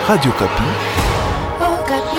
Radio Kapi. Kapi.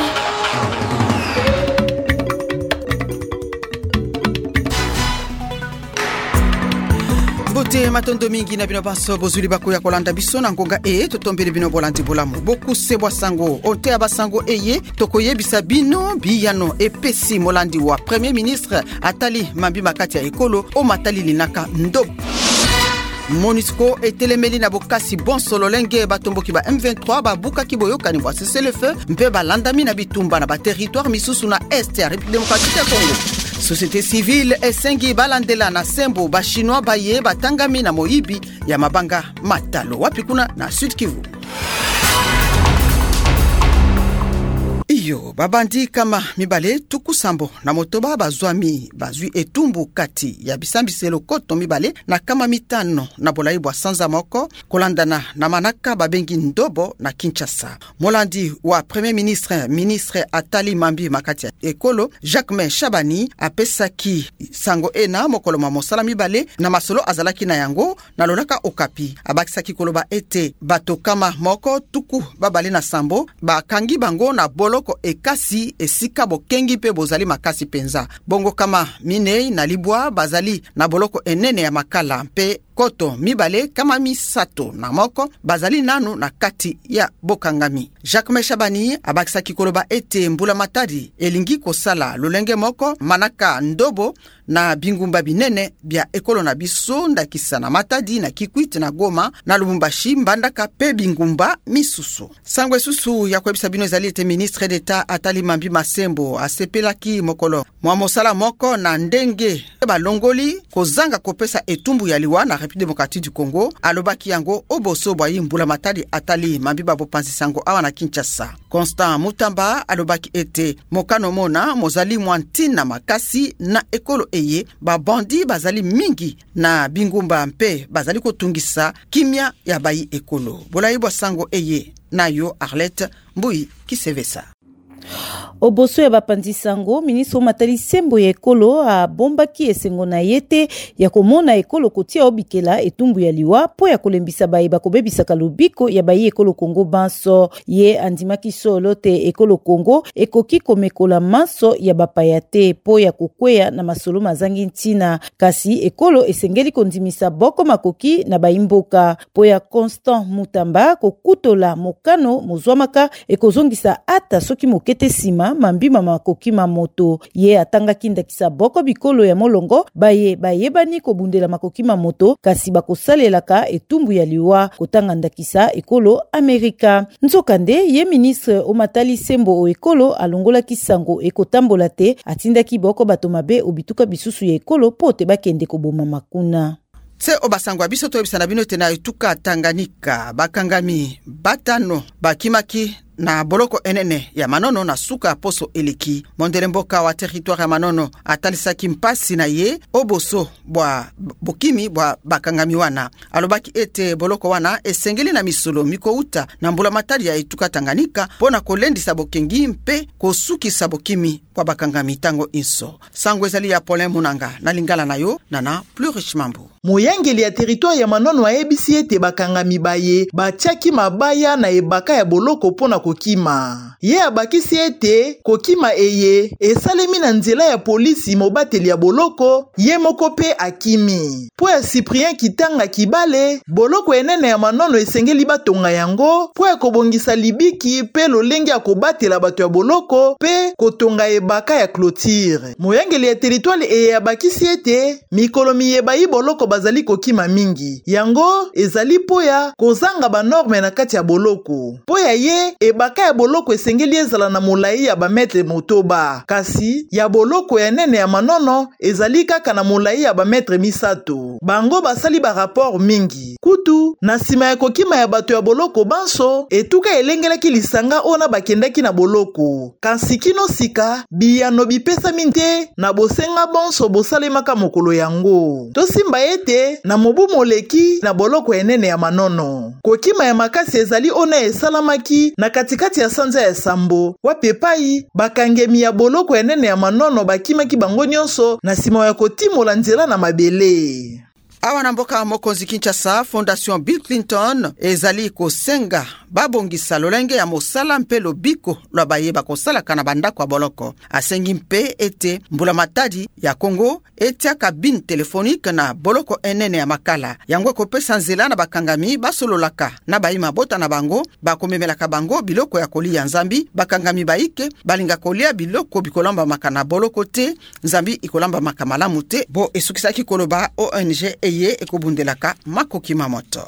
Bote matondo mingi na bino baso bozuli bakoya kolanda biso na ngonga totombele bino bolandi bolamu boku sebwa sango ote abasango tokoye bisabino biyano epesi molandi wa Premier Ministre Atali Mambi Makati ya ekolo o matali linaka ndo MONUSCO etelemeli na bokasi bon solo lenge batomboki ba M23 babuka kiboyokani bwa cessez le feu mpe balandami na bitumba na ba territoire misusu na est ya République démocratique ya Congo. Société civile esengi balandela na sembo ba chinois baye batangami na moyibi ya mabanga matalo wapi kuna na Sud Kivu. Iyo babandi kama mibale tukusambo na motoba bazwami bazwi etumbu kati ya bisambiselo koto mibale na kama mitano na bolaibwa sanza moko kolandana na manaka babengi ndobo na Kinshasa. Molandi wa Premier Ministre Atali Mambi Makati ya ekolo Jacques Chabani apesaki sango ena mokolo mosala mibale na masolo azalaki na yango na lolaka okapi abakisaki koloba ete bato kama moko tuku babale na sambo bakangi bango na boloko ekasi esika bokengi pe bozali makasi penza bongo kama minei na libwa bazali na boloko enene ya makala mpe koto mibale kama misato na moko bazali nanu na kati ya bokangami. Jacques Chabani abakisaki koloba ete mbula matadi elingi kosala lolenge moko manaka ndobo na bingumba binene bia ekolo na biso ndakisa na Matadi na Kikwit na Goma na Lubumbashi mbandaka pe bingumba misusu. Sangwe susu ya kwebisa bino ezali ete Ministre d'État Atali Mambi Masembo asepelaki mokolo mwa mosala moko na ndenge balongoli kozanga kopesa etumbu ya liwa na République démocratique du Congo alobaki yango oboso bwa mbula matadi Atali Mambi babopanzi sango awa na Kinshasa. Constant Mutamba alobaki ete mokano mona mozali mwantina makasi na ekolo babandi bazali mingi na bingumba mpe bazali kotungisa kimia ya bayi ekolo. Bolaibwa sango nayo Arlette Mbui Kisevesa. Oboso ya bapandi sango, ministre Matali Sembo ya ekolo a bombaki esengo na yete ya komona ekolo kotia obikela etumbu ya liwa po ya kolembisa bayi bakobebisa kalubiko ya bayi ekolo Kongo banso. Ye andimaki solo te ekolo Kongo ekoki komekola manso ya bapayate po ya kukwea na masolo mazangi ntina. Kasi ekolo esengeli kondimisa boko makoki na bayi mboka po ya Constant Mutamba kokutola mokano mozwamaka ekozongisa ata soki mokete sima mambima makoki mamoto. Ye atangaki ndakisa boko bikolo ya molongo bayebani kobundela makoki mamoto kasi bakosalelaka etumbu ya liwa kotanga ndakisa ekolo Amerika. Nzokande ye ministre Matali Sembo o ekolo alongolaki sango ekotambola te atindaki boko bato mabe obituka bisusu ya ekolo pote bakende koboma makuna. Se obasango abiso to ebisana bino tena etuka Tanganyika bakangami batano bakimaki na boloko enene ya Manono na suka poso eleki. Mondele mboka wa territoire ya Manono atalisaki mpasi na ye oboso bwa bokimi bwa bakangami wana. Alobaki ete boloko wana esengeli na misolo mikouta na mbula matadi ya etuka Tanganyika pona kolendisa bokengi mpe kosukisa bokimi kwa bakangami tango inso. Sango ezali ya Paulin Munanga na lingala na yo nana plus riche mambo. Moyangeli ya territoire ya Manono ayebisi ete bakangami baye batiaki mabaya na ebaka ya boloko pona kokima. Ye abakisi ete kokima esalemi na nzela ya polisi mobateli ya boloko ye moko pe akimi. Po ya Cyprien Kitanga Kibale boloko enene ya Manono esengeli batonga yango po ya kobongisa libiki pe lolenge ya kobatela bato ya boloko pe kotonga ebaka ya clôture. Moyangeli ya territoire abakisi ete mikolo miyeba yi boloko bazali kokima mingi. Yango ezali po ya kozanga ba norme na kati ya boloko. Po ya ye ebaka ya boloko esengeli ezala na molai ya ba metre motoba. Kasi ya boloko ya nene ya Manono ezali kaka na molai ya ba metre misato. Bango basali ba rapport mingi. Kutu na sima ya kokima ya bato ya boloko banso etuka elengelaki lisanga ona bakendaki na boloko. Kasi kino sika biyano bipesa minte na bosenga bonso bosalemaka mokolo yango. Tosimba ete na mobu moleki na boloko enene ya Manono. Kokima ya makasi ezali ona esalamaki na katikati ya sanza ya Sambo. Wapepai bakangemi ya boloko enene ya Manono bakimaki bango nyonso na sima ya kotimola nzela na mabele. awa na mboka mokonzi Kinshasa, Fondation Bill Clinton ezali kosenga babongisa lolenge ya mosala mpe lobiko lwa bayeba kosalaka na bandako ya boloko. Asengi mpe ete mbula matadi ya Kongo etia kabine telefonike na boloko enene ya makala. Yango kopesa nzela na bakangami basololaka na bayima bota na bango, bakomemelaka bango biloko ya kolia nzambi, bakangami baike balinga kolia biloko bikolamba makana boloko te, nzambi ikolamba makamalamu te. Bo esukisaki koloba ONG eye ekobundelaka makoki mamoto.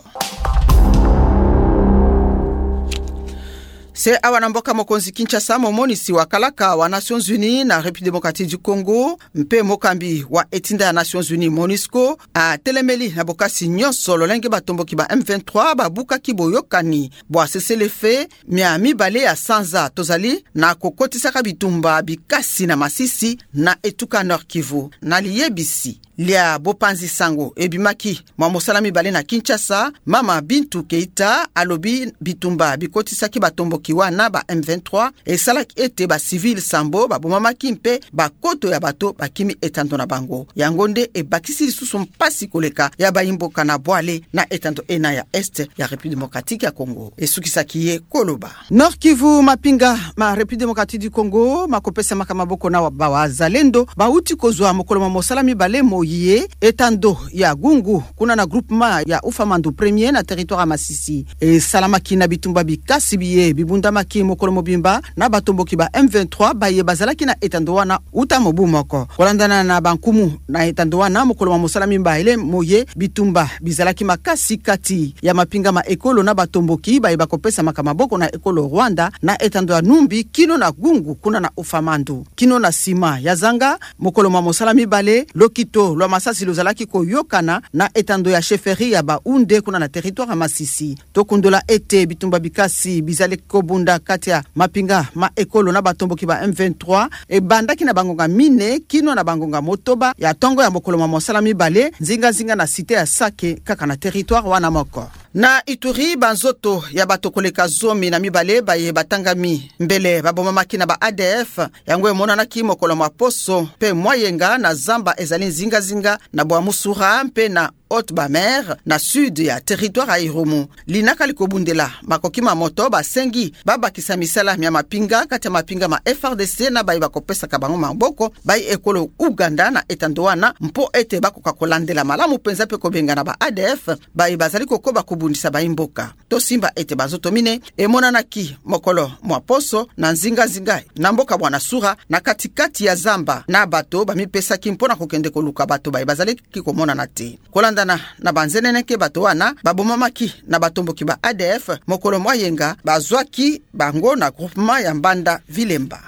Se awa na mboka mokonzi Kinshasa, momonisi wa kalaka wa Nations Unies na République démocratique du Congo mpe mokambi wa etinda ya Nations Unies MONUSCO a telemeli na bokasi nyonso lolenge batomboki ba M23 babuka kiboyokani bo asese lefe mia mibale ya sanza tozali na kokotisaka bitumba bikasi na Masisi na etuka Nord Kivu na liyebisi lia bopanzi sango ebimaki mwa mosala mibale na Kinshasa. Mama Bintu Keita alobi bitumba bikotisaki batomboki wana ba M23 esalaki ete ba civil sambo babomamaki mpe bakoto ya bato bakimi etando na bango. Yango nde ebakisi lisusu mpasi koleka ya bayimboka na bwale na etando ena ya este ya République démocratique ya Congo. Esukisaki ye koloba Nord Kivu mapinga ma République démocratique du Congo makopesa makamaboko na bawazalendo bauti kozwa mokolo ma mosala mibale moye etando ya Gungu kuna na groupement ya Ufamandu premier na territoire ya Masisi. Salamaki na bitumba bikasi biye bundamaki mokolo mobimba na batomboki ba M23 baye bazalaki na etando wana uta mobu moko kolandana na bankumu na etando wana mokolo ma mosala mimba ele moye bitumba bizalaki makasi kati ya mapinga ma ekolo na batomboki baye bakopesa makamaboko na ekolo Rwanda na etando ya Numbi kino na Gungu kuna na Ufamandu kino na sima ya zanga mokolo ma mosala mibale lokito lwa Masasi lozalaki koyokana na etando ya chefferie ya Baunde kuna na territoire ya Masisi. Tokundola ete bitumba bikasi bizale kobunda kati ya mapinga ma ekolo na batomboki ba M23 ebandaki na bangonga mine kino na bangonga motoba ya tongo ya mokolo ma mosala mibale zinga na cité ya Sake kaka na territoire wana moko. Na Ituri banzoto ya bato koleka zomi na mibale baye batangami mbele babomamaki na ba ADF yango emonana ki mokolo maposo pe moyenga na zamba ezali nzinga na bwa musura mpe na Haute-Bamer na sud ya territoire ya Irumu. Linaka likobundela makoki mamoto basengi babakisa misala mya mapinga kati mapinga ma FRDC na bayi bakopesa kabango maboko bayi ekolo Uganda na etandoana mpo ete bakoka kolandela malamu penza pe kobenga na ba ADF bayi bazali kokoba kubundisa bayi mboka. Tosimba ete bazoto mine emonana ki mokolo mwaposo na nzinga na mboka bwana sura na katikati ya zamba na bato bamipesa kimpona kokende koluka bato bayi bazali kikomona na te. Na banzeneneke bato wana babomamaki na batomboki ba ADF mokolo moyenga bazwaki bango na groupement ya Mbanda Vilemba.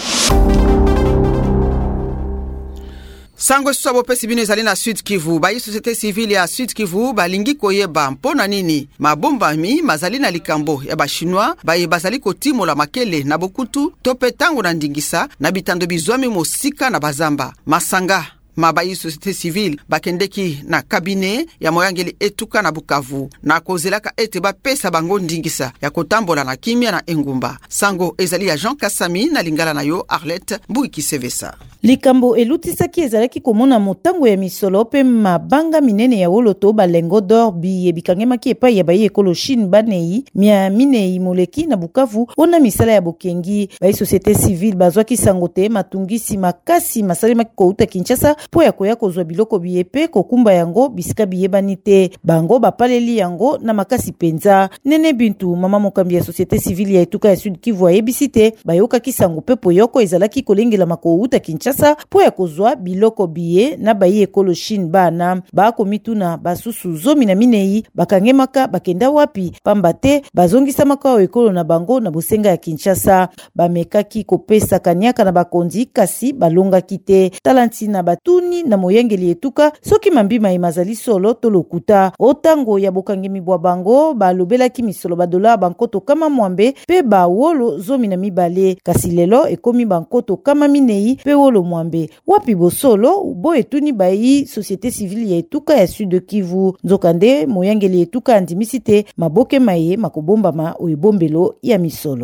Sango swabo pesi bino ezali na Sud Kivu bayi société civile ya Sud Kivu balingi koyeba mpona nini mabombami mazali na likambo ya ba chinois bayi bazali kotimola makele na bokutu tope tango na ndingisa na bitando bizwami mosika na bazamba masanga mabayi société civile bakendeki na kabine ya moyangeli etuka na Bukavu na kozelaka ete bapesa bango ndingisa ya kotambola na kimia na engumba. Sango ezali ya Jean Kasami na lingala na yo Arlette Mbuiki Sevesa. Likambo elutisaki ezalaki komona motango ya misolo pe mabanga minene ya woloto balengo d'or biye bikangemaki epai ya bayi ekolo Chine banei mia minei moleki na Bukavu ona misala ya bokengi. Bayi société civile bazwaki sangote matungisi makasi masali makouta Kinshasa po ya koya kozwa biloko biyepe kokumba yango bisika biyebani te bango bapaleli yango na makasi penza. Nene Bintu mama mokambi ya société civile ya etuka ya Sud Kivu ayebisi te bayokaki sango pe poyoko ezalaki kolengela makouta Kinshasa po ya kozwa biloko biye na bayi ekolo Chine bana bakomituna basusu zomi na minei bakangemaka bakenda wapi pamba te bazongisamaka o ekolo na bango na bosenga ya Kinshasa bamekaki kopesa kanyaka na bakonzi kasi balongaki te talanti na batuni na moyengeli etuka soki mambima emazali solo to lokuta otango ya bokangemi bwa bango balobelaki misolo badola bankoto kama mwambe pe ba wolo zomi na mibale kasi lelo ekomi bankoto kama minei pe wolo mwambe wapi bosolo bo etuni bayi société civile ya etuka ya Sud Kivu nzokande moyangeli etuka andimisi te maboke maye makobombama oebombelo ya misolo.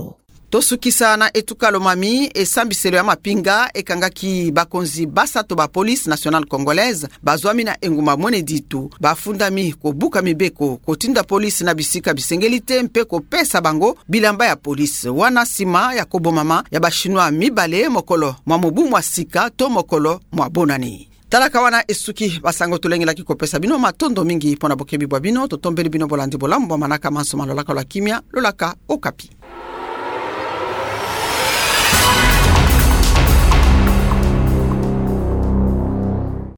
tosukisa na etuka lomami esambiselo ya mapinga ekangaki bakonzi basato ba police nationale congolaise bazwami na enguma mwene ditu bafundami kobuka mibeko kotinda police na bisika bisengelite mpe kopesa bango bilamba ya police wana sima ya kobomama ya bashinwa mibale mokolo mwa mobu mwa sika to mokolo mwa bonani. Talaka wana esuki basango tolengelaki kopesa bino matondo mingi pona bokebi bwa bino totombeli bino bolandi bolambo manaka manso malolaka la kimia lolaka okapi.